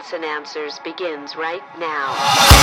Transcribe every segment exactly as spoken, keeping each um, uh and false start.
Evidence and Answers begins right now.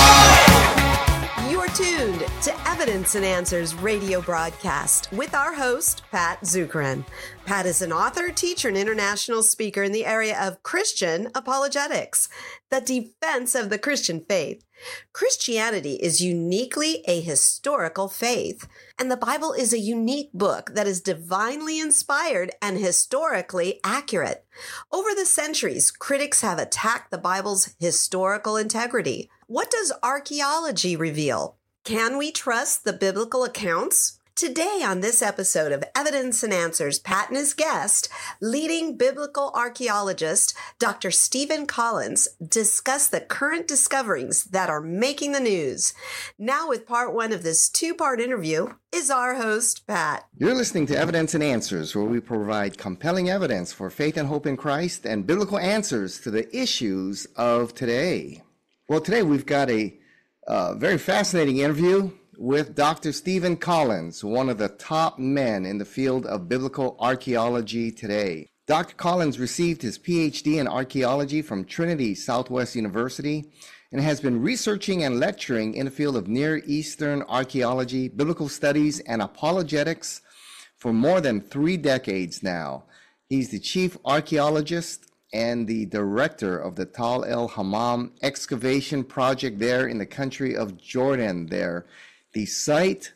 You're tuned to Evidence and Answers radio broadcast with our host, Pat Zukeran. Pat is an author, teacher, and international speaker in the area of Christian apologetics, the defense of the Christian faith. Christianity is uniquely a historical faith, and the Bible is a unique book that is divinely inspired and historically accurate. Over the centuries, critics have attacked the Bible's historical integrity. What does archaeology reveal? Can we trust the biblical accounts? Today on this episode of Evidence and Answers, Pat and his guest, leading biblical archaeologist Doctor Stephen Collins, discuss the current discoveries that are making the news. Now with part one of this two-part interview is our host, Pat. You're listening to Evidence and Answers, where we provide compelling evidence for faith and hope in Christ and biblical answers to the issues of today. Well, today we've got a uh, very fascinating interview with Doctor Stephen Collins, one of the top men in the field of biblical archaeology today. Doctor Collins received his P H D in archaeology from Trinity Southwest University and has been researching and lecturing in the field of Near Eastern archaeology, biblical studies, and apologetics for more than three decades now. He's the chief archaeologist and the director of the Tal el Hammam excavation project there in the country of Jordan there. The site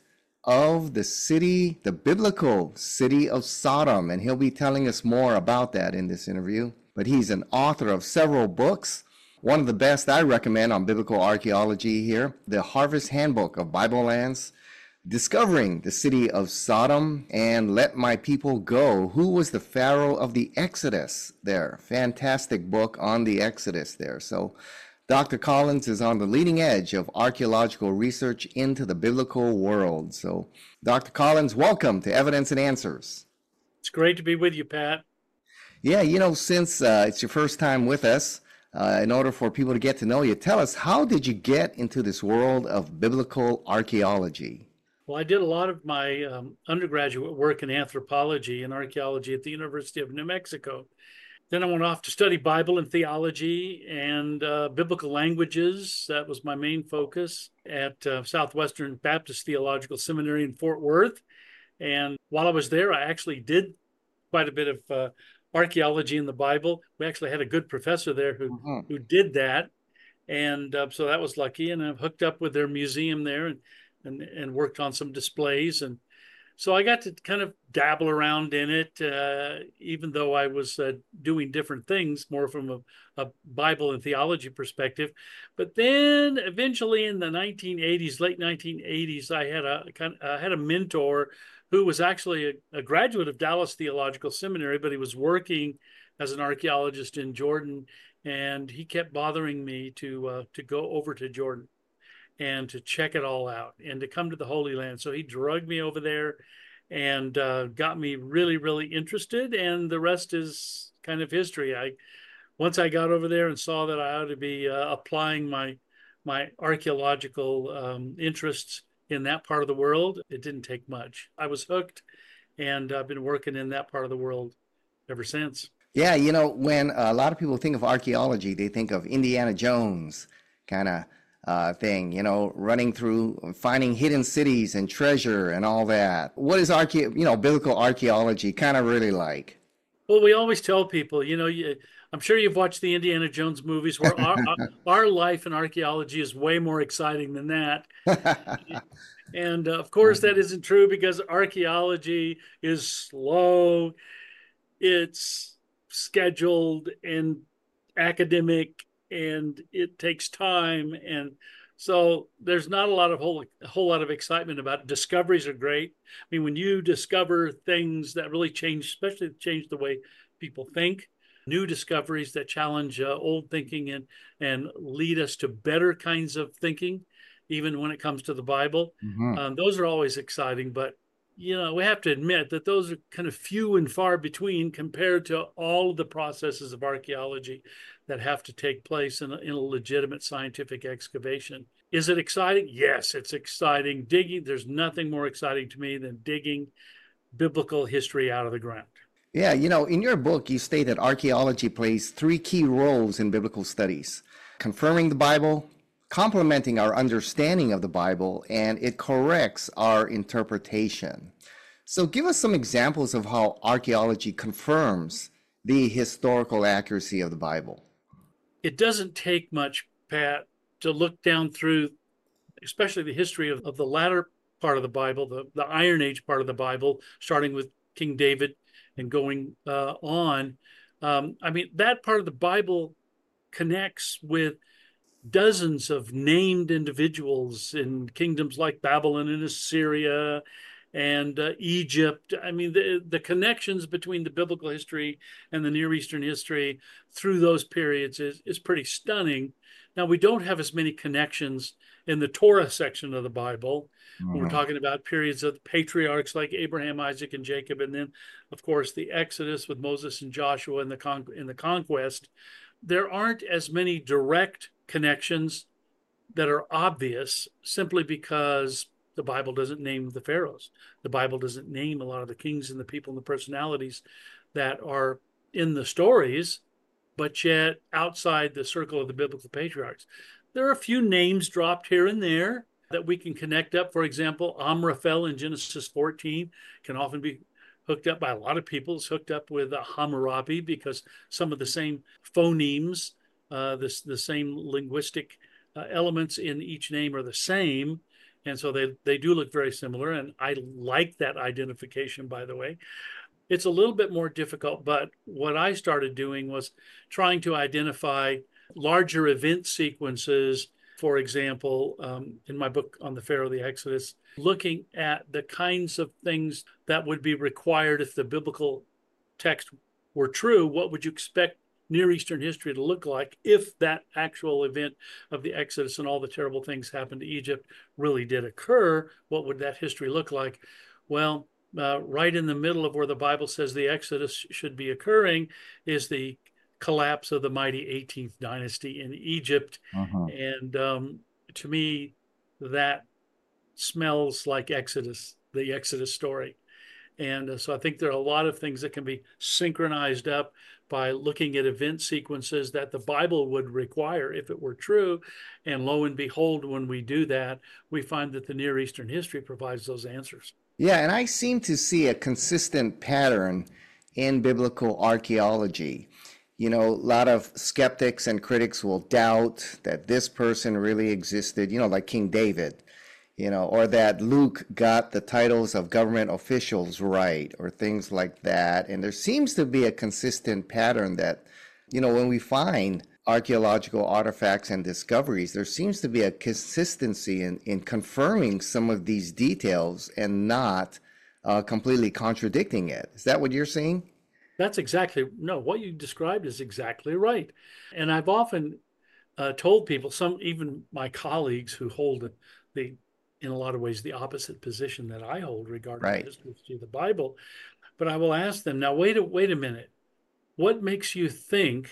of the city, the biblical city of Sodom, and he'll be telling us more about that in this interview. But he's an author of several books. One of the best I recommend on biblical archaeology here, the Harvest Handbook of Bible Lands, Discovering the City of Sodom, and Let My People Go. Who was the Pharaoh of the Exodus there? Fantastic book on the Exodus there. So Doctor Collins is on the leading edge of archaeological research into the biblical world. So, Doctor Collins, welcome to Evidence and Answers. It's great to be with you, Pat. Yeah, you know, since uh, it's your first time with us, uh, in order for people to get to know you, tell us, how did you get into this world of biblical archaeology? Well, I did a lot of my um, undergraduate work in anthropology and archaeology at the University of New Mexico. Then I went off to study Bible and theology and uh, biblical languages. That was my main focus at uh, Southwestern Baptist Theological Seminary in Fort Worth. And while I was there, I actually did quite a bit of uh, archaeology in the Bible. We actually had a good professor there who, mm-hmm. who did that. And uh, so that was lucky. And I've hooked up with their museum there and, and, and worked on some displays. And so I got to kind of dabble around in it, uh, even though I was uh, doing different things, more from a, a Bible and theology perspective. But then eventually in the nineteen eighties, late nineteen eighties, I had a kind of, uh, had a mentor who was actually a, a graduate of Dallas Theological Seminary, but he was working as an archaeologist in Jordan, and he kept bothering me to uh, to go over to Jordan and to check it all out and to come to the Holy Land. So he drugged me over there and uh, got me really, really interested. And the rest is kind of history. I, once I got over there and saw that I ought to be uh, applying my, my archaeological um, interests in that part of the world, it didn't take much. I was hooked, and I've been working in that part of the world ever since. Yeah, you know, when a lot of people think of archaeology, they think of Indiana Jones kind of uh, thing, you know, running through, finding hidden cities and treasure and all that. What is archae, you know, biblical archaeology kind of really like? Well, we always tell people, you know, you, I'm sure you've watched the Indiana Jones movies, where our, our life in archaeology is way more exciting than that. And uh, of course, that isn't true, because archaeology is slow, it's scheduled and academic, and it takes time. And so there's not a lot of whole, a whole lot of excitement about it. Discoveries are great. I mean, when you discover things that really change, especially change the way people think, new discoveries that challenge uh, old thinking and, and lead us to better kinds of thinking, even when it comes to the Bible, mm-hmm. um, those are always exciting. But you know, we have to admit that those are kind of few and far between compared to all of the processes of archaeology that have to take place in a, in a legitimate scientific excavation. Is it exciting? Yes, it's exciting. Digging, there's nothing more exciting to me than digging biblical history out of the ground. Yeah, you know, in your book, you state that archaeology plays three key roles in biblical studies: confirming the Bible, complementing our understanding of the Bible, and it corrects our interpretation. So give us some examples of how archaeology confirms the historical accuracy of the Bible. It doesn't take much, Pat, to look down through, especially the history of, of the latter part of the Bible, the, the Iron Age part of the Bible, starting with King David and going uh, on. Um, I mean, that part of the Bible connects with dozens of named individuals in kingdoms like Babylon and Assyria and uh, Egypt. I mean, the, the connections between the biblical history and the Near Eastern history through those periods is, is pretty stunning. Now, we don't have as many connections in the Torah section of the Bible. Mm-hmm. We're talking about periods of the patriarchs like Abraham, Isaac, and Jacob, and then, of course, the Exodus with Moses and Joshua in the, con- in the conquest. There aren't as many direct connections that are obvious simply because the Bible doesn't name the pharaohs. The Bible doesn't name a lot of the kings and the people and the personalities that are in the stories, but yet outside the circle of the biblical patriarchs. There are a few names dropped here and there that we can connect up. For example, Amraphel in Genesis fourteen can often be hooked up by a lot of people. It's hooked up with uh, Hammurabi because some of the same phonemes, uh, this, the same linguistic uh, elements in each name are the same. And so they, they do look very similar. And I like that identification, by the way. It's a little bit more difficult, but what I started doing was trying to identify larger event sequences. For example, um, in my book on the Pharaoh, the Exodus, looking at the kinds of things that would be required if the biblical text were true. What would you expect Near Eastern history to look like if that actual event of the Exodus and all the terrible things happened to Egypt really did occur? What would that history look like? Well, uh, right in the middle of where the Bible says the Exodus should be occurring is the collapse of the mighty eighteenth dynasty in Egypt. Uh-huh. And um, to me, that smells like Exodus, the Exodus story. And uh, so I think there are a lot of things that can be synchronized up by looking at event sequences that the Bible would require if it were true. And lo and behold, when we do that, we find that the Near Eastern history provides those answers. Yeah, and I seem to see a consistent pattern in biblical archaeology. You know, a lot of skeptics and critics will doubt that this person really existed, you know, like King David. You know, or that Luke got the titles of government officials right, or things like that. And there seems to be a consistent pattern that, you know, when we find archaeological artifacts and discoveries, there seems to be a consistency in, in confirming some of these details and not uh, completely contradicting it. Is that what you're saying? That's exactly, no, what you described is exactly right. And I've often uh, told people, some, even my colleagues who hold the in a lot of ways, the opposite position that I hold regarding right. the history of the Bible. But I will ask them, now, wait a, wait a minute. What makes you think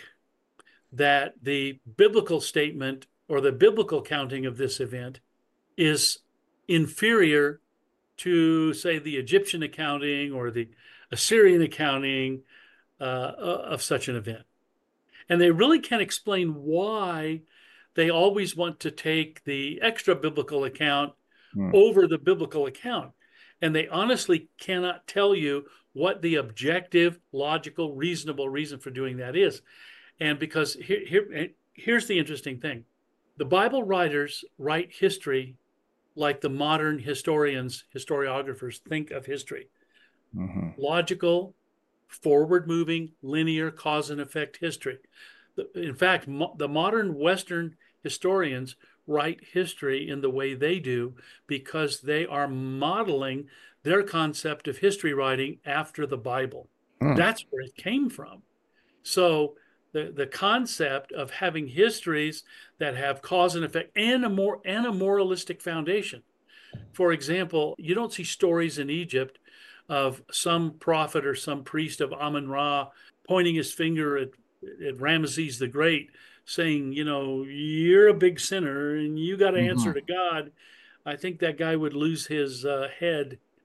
that the biblical statement or the biblical counting of this event is inferior to, say, the Egyptian accounting or the Assyrian accounting uh, of such an event? And they really can't explain why they always want to take the extra biblical account Hmm. over the biblical account. And they honestly cannot tell you what the objective, logical, reasonable reason for doing that is. And because here, here, here's the interesting thing. The Bible writers write history like the modern historians, historiographers think of history. Mm-hmm. Logical, forward-moving, linear, cause and effect history. In fact, mo- the modern Western historians write history in the way they do because they are modeling their concept of history writing after the Bible. Hmm. That's where it came from. So the, the concept of having histories that have cause and effect and a more and a moralistic foundation. For example, you don't see stories in Egypt of some prophet or some priest of Amun-Ra pointing his finger at, at Ramesses the Great, saying, you know, you're a big sinner and you got to mm-hmm. answer to God. I think that guy would lose his uh, head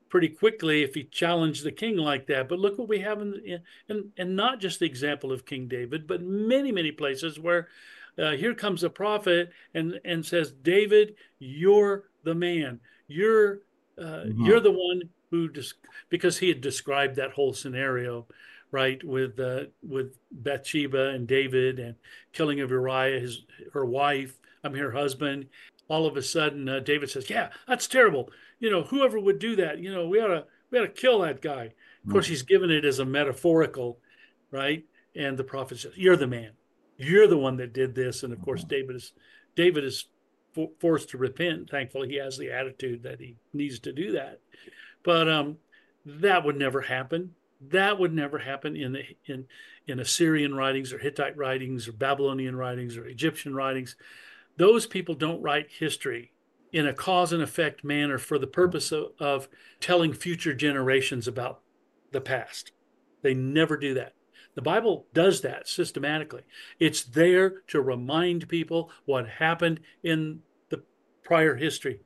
pretty quickly if he challenged the king like that. But look what we have in, in and and not just the example of King David, but many many places where uh, here comes a prophet and and says, David, you're the man. You're uh, Mm-hmm. you're the one who just because he had described that whole scenario, right, with uh, with Bathsheba and David and killing of Uriah, his her wife, I mean her husband. All of a sudden, uh, David says, "Yeah, that's terrible. You know, whoever would do that, you know, we ought to we ought to kill that guy." Of course, he's given it as a metaphorical, right? And the prophet says, "You're the man. You're the one that did this." And of course, David is David is for, forced to repent. Thankfully, he has the attitude that he needs to do that. But um, that would never happen. That would never happen in the in in Assyrian writings or Hittite writings or Babylonian writings or Egyptian writings. Those people don't write history in a cause and effect manner for the purpose of, of telling future generations about the past. They never do that. The Bible does that systematically. It's there to remind people what happened in the prior history.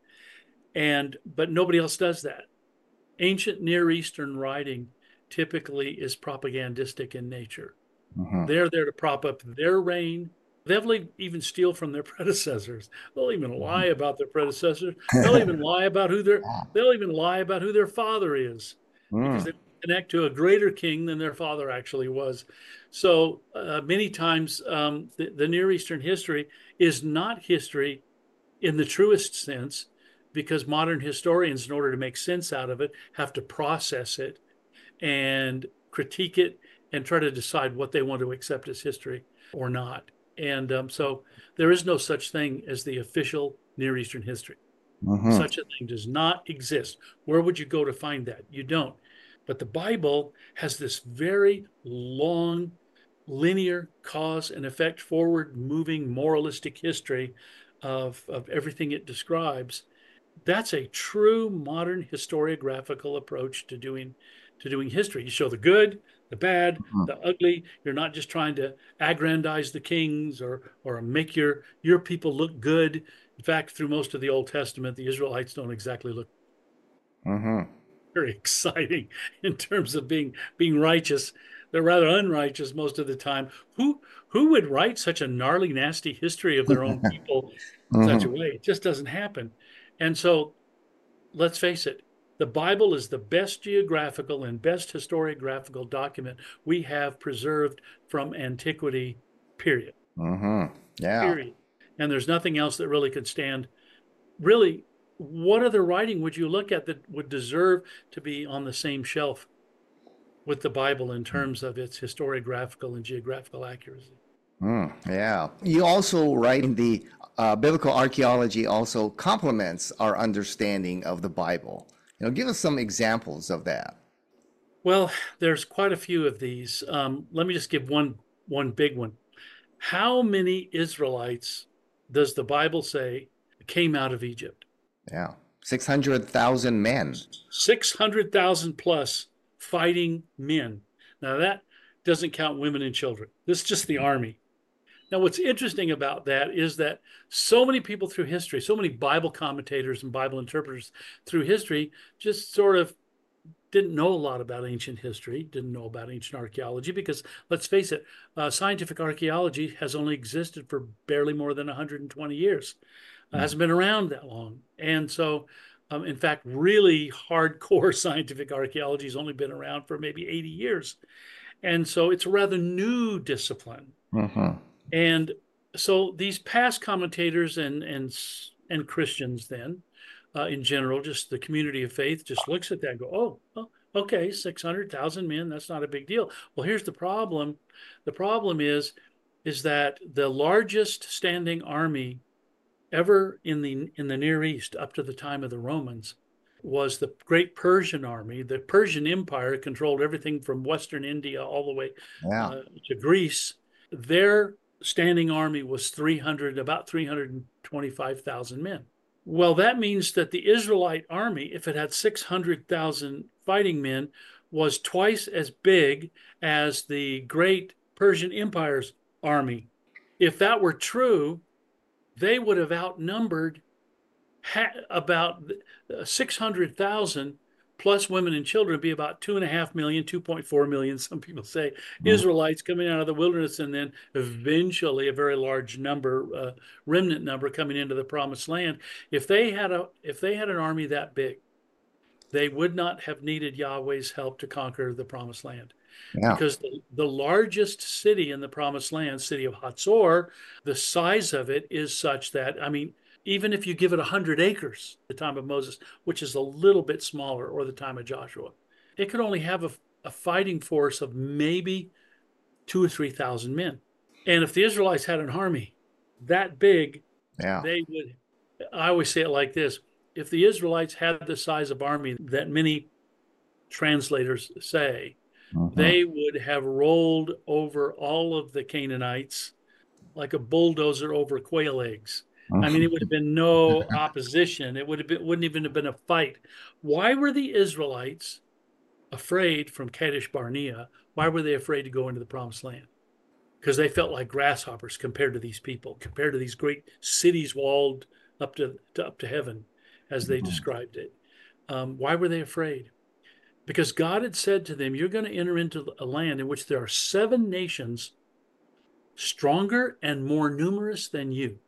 And but nobody else does that. Ancient Near Eastern writing typically is propagandistic in nature. Mm-hmm. They're there to prop up their reign. They'll even steal from their predecessors. They'll even lie about their predecessors. They'll even lie about who their they'll even lie about who their father is, because they connect to a greater king than their father actually was. So uh, many times um, the, the Near Eastern history is not history in the truest sense, because modern historians, in order to make sense out of it, have to process it and critique it and try to decide what they want to accept as history or not. And um, so there is no such thing as the official Near Eastern history. Mm-hmm. Such a thing does not exist. Where would you go to find that? You don't. But the Bible has this very long, linear cause and effect, forward moving, moralistic history of, of everything it describes. That's a true modern historiographical approach to doing to doing history. You show the good, the bad, mm-hmm. the ugly. You're not just trying to aggrandize the kings or or make your your people look good. In fact, through most of the Old Testament, the Israelites don't exactly look mm-hmm. very exciting in terms of being being righteous. They're rather unrighteous most of the time. Who who would write such a gnarly, nasty history of their own people in mm-hmm. such a way? It just doesn't happen. And so, let's face it, the Bible is the best geographical and best historiographical document we have preserved from antiquity, period. Mm-hmm. Yeah. Period. And there's nothing else that really could stand. Really, what other writing would you look at that would deserve to be on the same shelf with the Bible in terms of its historiographical and geographical accuracy? Mm, yeah. You also write in the uh, biblical archaeology also complements our understanding of the Bible. You know, give us some examples of that. Well, there's quite a few of these. Um, let me just give one one big one. How many Israelites does the Bible say came out of Egypt? Yeah, six hundred thousand men. six hundred thousand plus fighting men. Now that doesn't count women and children. This is just the army. Now, what's interesting about that is that so many people through history, so many Bible commentators and Bible interpreters through history just sort of didn't know a lot about ancient history, didn't know about ancient archaeology, because let's face it, uh, scientific archaeology has only existed for barely more than one hundred twenty years. It mm-hmm. hasn't been around that long. And so, um, in fact, really hardcore scientific archaeology has only been around for maybe eighty years. And so it's a rather new discipline. Mm-hmm. And so these past commentators and and and Christians then, uh, in general, just the community of faith, just looks at that and go, oh, oh okay, six hundred thousand men, that's not a big deal. Well, here's the problem. The problem is, is that the largest standing army ever in the in the Near East up to the time of the Romans was the great Persian army. The Persian Empire controlled everything from Western India all the way yeah. uh, to Greece. Their standing army was three hundred, about three hundred twenty-five thousand men. Well, that means that the Israelite army, if it had six hundred thousand fighting men, was twice as big as the great Persian Empire's army. If that were true, they would have outnumbered ha- about six hundred thousand plus women and children would be about two and a half million, two point four million, some people say, Mhm. Israelites coming out of the wilderness, and then eventually a very large number, uh, remnant number coming into the promised land. If they had a, if they had an army that big, they would not have needed Yahweh's help to conquer the promised land. Yeah. Because the, the largest city in the promised land, city of Hatzor, the size of it is such that, I mean, even if you give it one hundred acres, the time of Moses, which is a little bit smaller, or the time of Joshua, it could only have a, a fighting force of maybe two or three thousand men. And if the Israelites had an army that big, Yeah. they would, I always say it like this, if the Israelites had the size of army that many translators say, Mhm. they would have rolled over all of the Canaanites like a bulldozer over quail eggs. I mean, it would have been no opposition. It would have been, wouldn't even have been a fight. Why were the Israelites afraid from Kadesh Barnea? Why were they afraid to go into the promised land? Because they felt like grasshoppers compared to these people, compared to these great cities walled up to, to up to heaven, as they Mhm. described it. Um, why were they afraid? Because God had said to them, you're going to enter into a land in which there are seven nations stronger and more numerous than you.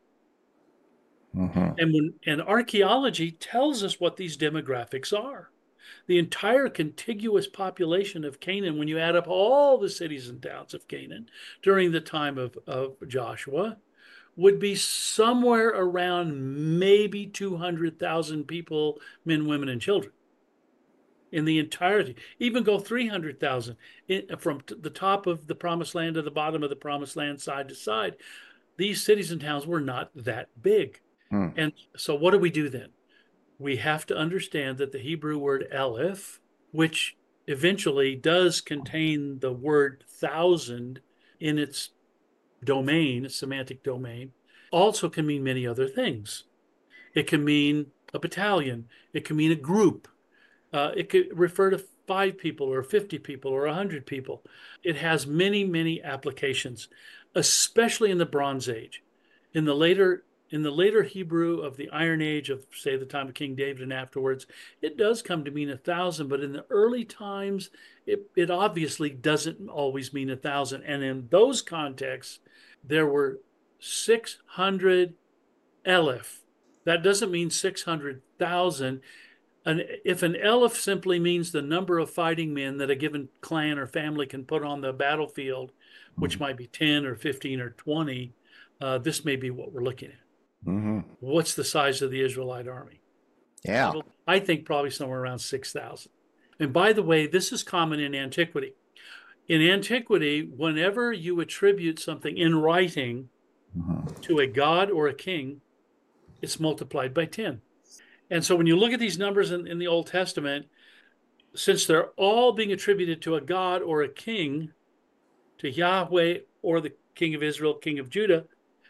Mhm. And when and archaeology tells us what these demographics are. The entire contiguous population of Canaan, when you add up all the cities and towns of Canaan during the time of, of Joshua, would be somewhere around maybe two hundred thousand people, men, women, and children. In the entirety, even go three hundred thousand from the top of the promised land to the bottom of the promised land, side to side. These cities and towns were not that big. Mm. And so what do we do then? We have to understand that the Hebrew word Aleph, which eventually does contain the word thousand in its domain, its semantic domain, also can mean many other things. It can mean a battalion. It can mean a group. Uh, it could refer to five people or fifty people or one hundred people. It has many, many applications, especially in the Bronze Age. In the later in the later Hebrew of the Iron Age of, say, the time of King David and afterwards, it does come to mean a thousand, but in the early times, it, it obviously doesn't always mean a thousand. And in those contexts, there were six hundred Aleph. That doesn't mean six hundred thousand. An, if an Aleph simply means the number of fighting men that a given clan or family can put on the battlefield, which might be ten or fifteen or twenty, uh, this may be what we're looking at. Mhm. What's the size of the Israelite army? Yeah. Probably, I think probably somewhere around six thousand. And by the way, this is common in antiquity. In antiquity, whenever you attribute something in writing Mhm. to a god or a king, it's multiplied by ten. And so when you look at these numbers in, in the Old Testament, since they're all being attributed to a god or a king, to Yahweh or the king of Israel, king of Judah,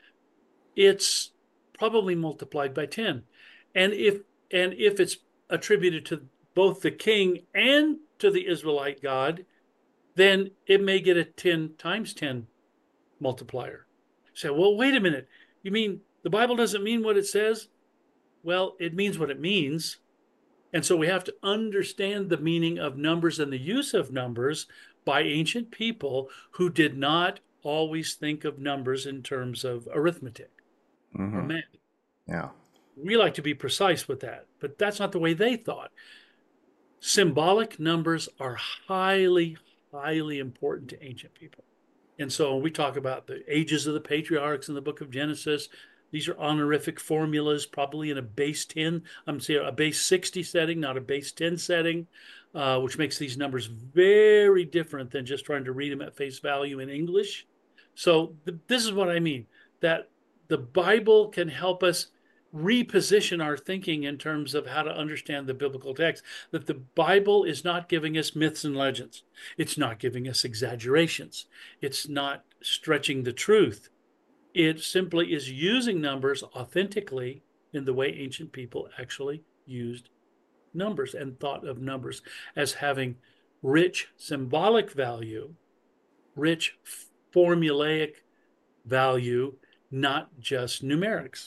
it's probably multiplied by ten. And if and if it's attributed to both the king and to the Israelite God, then it may get a ten times ten multiplier. Say, well, wait a minute. You mean the Bible doesn't mean what it says? Well, it means what it means. And so we have to understand the meaning of numbers and the use of numbers by ancient people who did not always think of numbers in terms of arithmetic Mhm. or math. Yeah. We like to be precise with that, but that's not the way they thought. Symbolic numbers are highly, highly important to ancient people. And so when we talk about the ages of the patriarchs in the book of Genesis, these are honorific formulas, probably in a base ten, I'm saying a base sixty setting, not a base ten setting, uh, which makes these numbers very different than just trying to read them at face value in English. So th- this is what I mean, that the Bible can help us reposition our thinking in terms of how to understand the biblical text, that the Bible is not giving us myths and legends. It's not giving us exaggerations. It's not stretching the truth. It simply is using numbers authentically in the way ancient people actually used numbers and thought of numbers as having rich symbolic value, rich formulaic value, not just numerics.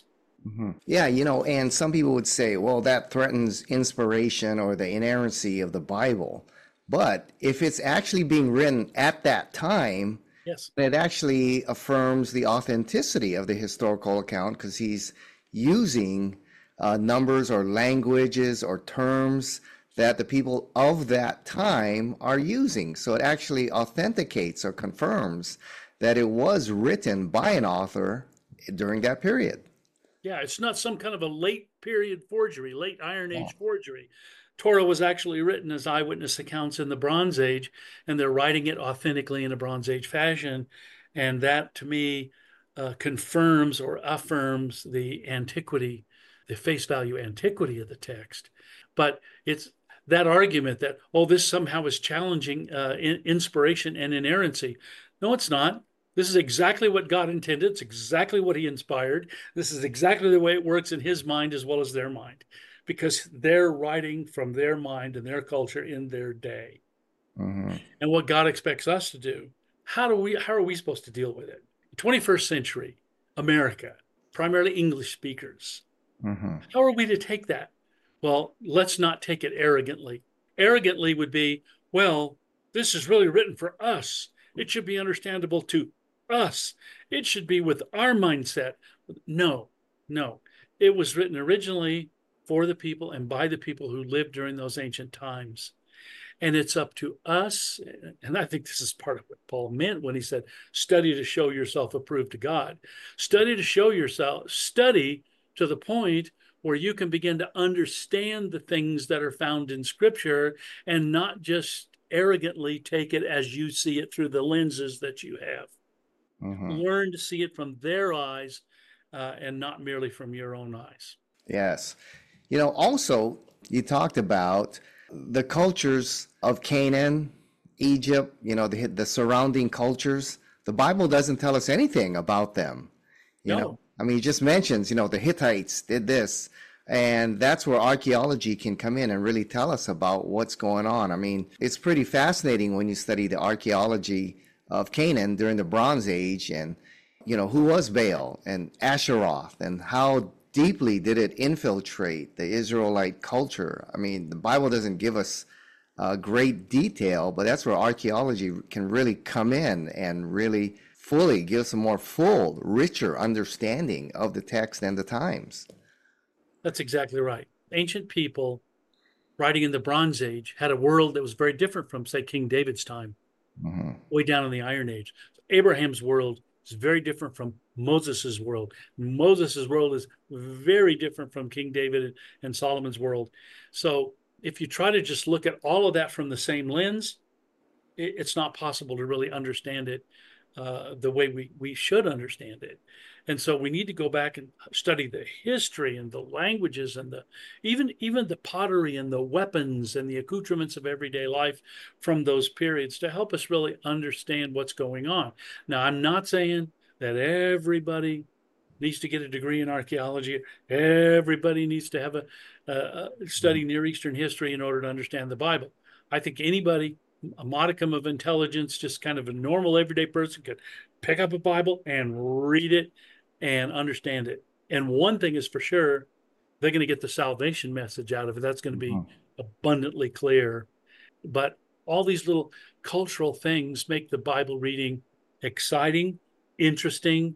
Mm-hmm. Yeah, you know, and some people would say, well, that threatens inspiration or the inerrancy of the Bible. But if it's actually being written at that time, yes, it actually affirms the authenticity of the historical account, because he's using uh, numbers or languages or terms that the people of that time are using. So it actually authenticates or confirms that it was written by an author during that period. Yeah, it's not some kind of a late period forgery, late Iron Age forgery. Torah was actually written as eyewitness accounts in the Bronze Age, and they're writing it authentically in a Bronze Age fashion. And that, to me, uh, confirms or affirms the antiquity, the face value antiquity of the text. But it's that argument that, oh, this somehow is challenging uh, in, inspiration and inerrancy. No, it's not. This is exactly what God intended. It's exactly what he inspired. This is exactly the way it works in his mind as well as their mind, because they're writing from their mind and their culture in their day. Mm-hmm. And what God expects us to do, how do we, how are we supposed to deal with it? twenty-first century America, primarily English speakers. Mm-hmm. How are we to take that? Well, let's not take it arrogantly. Arrogantly would be, well, this is really written for us. It should be understandable to us. It should be with our mindset. No, no. It was written originally for the people and by the people who lived during those ancient times. And it's up to us. And I think this is part of what Paul meant when he said, study to show yourself approved to God. Study to show yourself, study to the point where you can begin to understand the things that are found in Scripture and not just arrogantly take it as you see it through the lenses that you have. Mm-hmm. Learn to see it from their eyes uh, and not merely from your own eyes. Yes. You know, also, you talked about the cultures of Canaan, Egypt, you know, the, the surrounding cultures. The Bible doesn't tell us anything about them. You no. know, I mean, it just mentions, you know, the Hittites did this. And that's where archaeology can come in and really tell us about what's going on. I mean, it's pretty fascinating when you study the archaeology of Canaan during the Bronze Age, and, you know, who was Baal and Asheroth, and how deeply did it infiltrate the Israelite culture. I mean, the Bible doesn't give us uh, great detail, but that's where archaeology can really come in and really fully give us a more full, richer understanding of the text and the times. That's exactly right. Ancient people writing in the Bronze Age had a world that was very different from, say, King David's time, mm-hmm. way down in the Iron Age. Abraham's world is very different from Moses's world. Moses's world is very different from King David and Solomon's world. So if you try to just look at all of that from the same lens, it, it's not possible to really understand it uh, the way we, we should understand it. And so we need to go back and study the history and the languages and the even even the pottery and the weapons and the accoutrements of everyday life from those periods to help us really understand what's going on. Now, I'm not saying that everybody needs to get a degree in archaeology. Everybody needs to have a, a, a study Near Eastern history in order to understand the Bible. I think anybody, a modicum of intelligence, just kind of a normal everyday person, could pick up a Bible and read it and understand it. And one thing is for sure, they're going to get the salvation message out of it. That's going to be mm-hmm. abundantly clear. But all these little cultural things make the Bible reading exciting, interesting,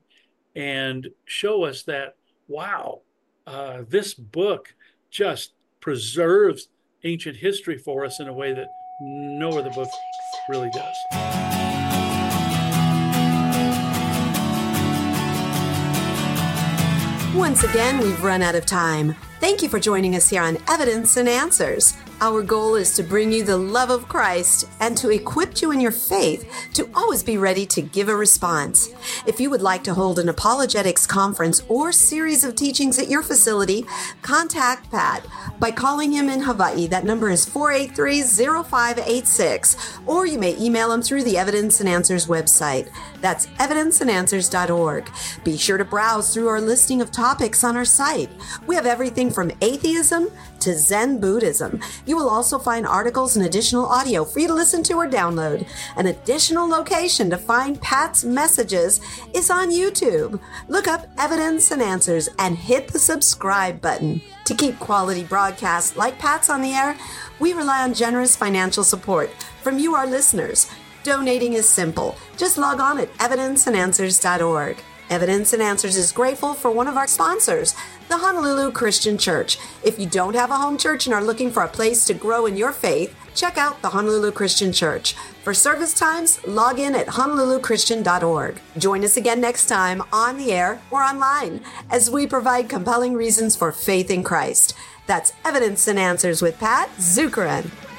and show us that, wow, uh, this book just preserves ancient history for us in a way that no other book really does. Once again, we've run out of time. Thank you for joining us here on Evidence and Answers. Our goal is to bring you the love of Christ and to equip you in your faith to always be ready to give a response. If you would like to hold an apologetics conference or series of teachings at your facility, contact Pat by calling him in Hawaii. That number is four eight three, zero five eight six, or you may email him through the Evidence and Answers website. That's evidence and answers dot org. Be sure to browse through our listing of topics on our site. We have everything from atheism to Zen Buddhism. You will also find articles and additional audio for you to listen to or download. An additional location to find Pat's messages is on YouTube. Look up Evidence and Answers and hit the subscribe button. To keep quality broadcasts like Pat's on the air, we rely on generous financial support from you, our listeners. Donating is simple. Just log on at evidence and answers dot org. Evidence and Answers is grateful for one of our sponsors, the Honolulu Christian Church. If you don't have a home church and are looking for a place to grow in your faith, check out the Honolulu Christian Church. For service times, log in at honolulu christian dot org. Join us again next time on the air or online as we provide compelling reasons for faith in Christ. That's Evidence and Answers with Pat Zukeran.